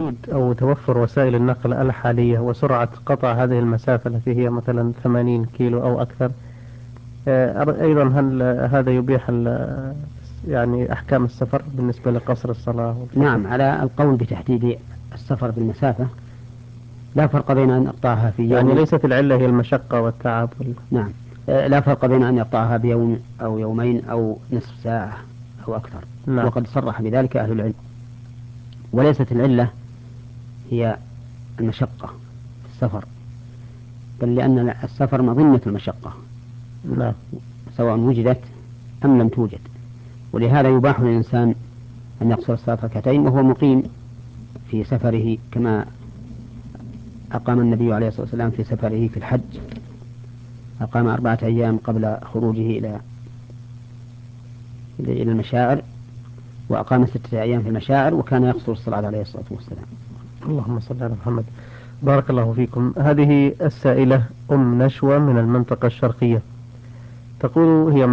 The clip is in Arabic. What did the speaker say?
وجود أو توفر وسائل النقل الحالية وسرعة قطع هذه المسافة التي هي مثلا 80 كيلو أو أكثر، أيضا هل هذا يبيح يعني أحكام السفر بالنسبة لقصر الصلاة والفطر؟ نعم، على القول بتحديد السفر بالمسافة لا فرق بين أن يقطعها في يعني يوم. ليست العلة هي المشقة والتعب نعم، لا فرق بين أن يقطعها بيوم أو يومين أو نصف ساعة أو أكثر. نعم. وقد صرح بذلك أهل العلم. وليست العلة هي المشقة في السفر، بل لأن السفر مظنة المشقة نعم. سواء وجدت أم لم توجد. ولهذا يباح للإنسان أن يقصر الصلاة ركعتين وهو مقيم في سفره، كما أقام النبي عليه الصلاة والسلام في سفره في الحج، أقام 4 أيام قبل خروجه إلى المشاعر، وأقام 6 أيام في المشاعر، وكان يقصر الصلاة عليه الصلاة والسلام. اللهم صل على محمد. بارك الله فيكم. هذه السائلة أم نشوى من المنطقة الشرقية، تقول هي